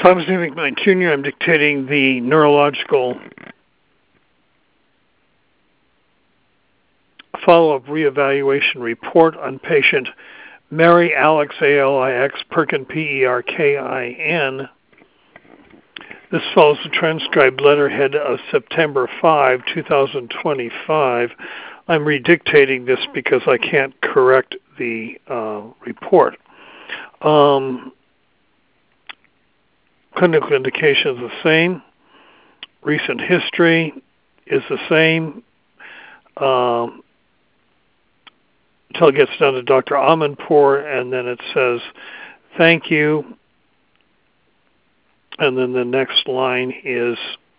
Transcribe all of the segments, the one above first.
Thomas A. McKnight Jr., I'm dictating the neurological follow-up reevaluation report on patient Mary Alix, A-L-I-X, Perkin, P-E-R-K-I-N. This follows the transcribed letterhead of September 5, 2025. I'm redictating this because I can't correct the report. Clinical indication is the same. Recent history is the same. Until it gets down to Dr. Amanpour, and then it says, thank you. And then the next line is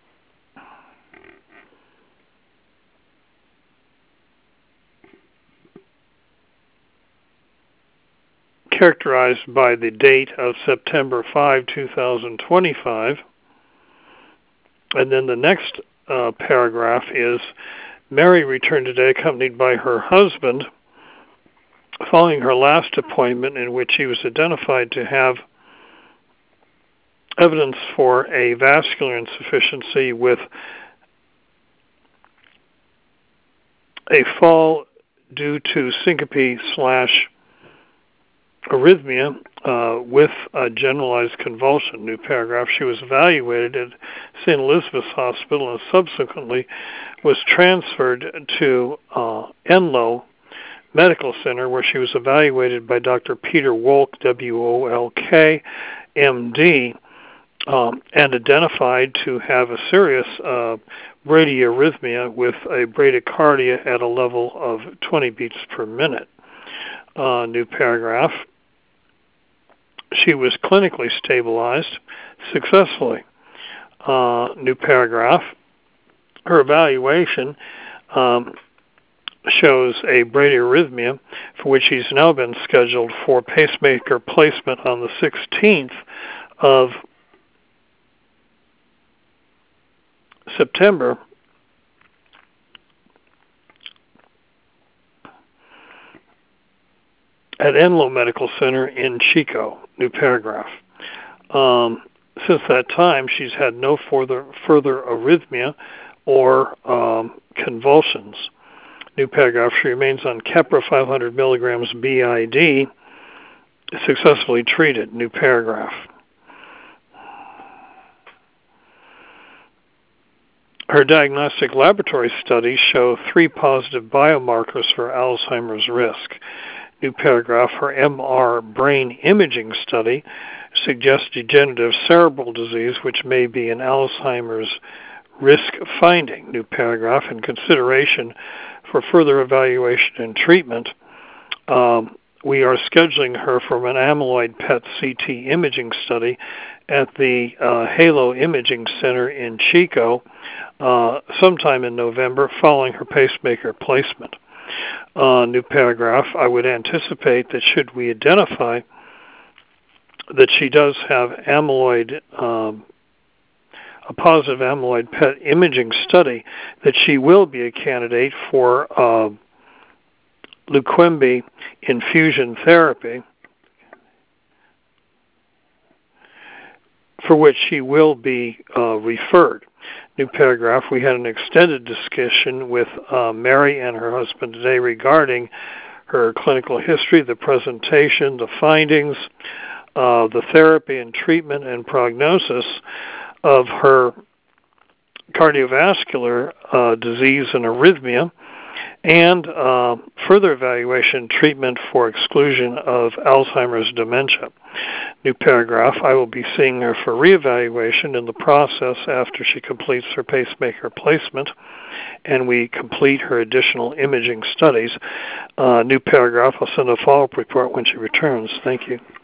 characterized by the date of September 5, 2025. And then the next paragraph is, Mary returned today accompanied by her husband following her last appointment in which he was identified to have evidence for a vascular insufficiency with a fall due to syncope/arrhythmia with a generalized convulsion. New paragraph. She was evaluated at St. Elizabeth's Hospital and subsequently was transferred to Enloe Medical Center, where she was evaluated by Dr. Peter Wolk, W-O-L-K, M.D., and identified to have a serious bradyarrhythmia with a bradycardia at a level of 20 beats per minute. New paragraph. She was clinically stabilized successfully. New paragraph. Her evaluation shows a bradyarrhythmia for which she's now been scheduled for pacemaker placement on the 16th of September at Enloe Medical Center in Chico. New paragraph. Since that time, she's had no further arrhythmia or convulsions. New paragraph. She remains on Keppra 500 milligrams BID, successfully treated. New paragraph. Her diagnostic laboratory studies show 3 positive biomarkers for Alzheimer's risk. New paragraph. Her MR brain imaging study suggests degenerative cerebral disease, which may be an Alzheimer's risk finding. New paragraph. In consideration for further evaluation and treatment, we are scheduling her for an amyloid PET CT imaging study at the Halo Imaging Center in Chico sometime in November following her pacemaker placement. New paragraph. I would anticipate that should we identify that she does have amyloid, a positive amyloid PET imaging study, that she will be a candidate for Leqembi infusion therapy, for which she will be referred. New paragraph. We had an extended discussion with Mary and her husband today regarding her clinical history, the presentation, the findings, the therapy and treatment and prognosis of her cardiovascular disease and arrhythmia, and further evaluation treatment for exclusion of Alzheimer's dementia. New paragraph. I will be seeing her for reevaluation in the process after she completes her pacemaker placement and we complete her additional imaging studies. New paragraph. I'll send a follow-up report when she returns. Thank you.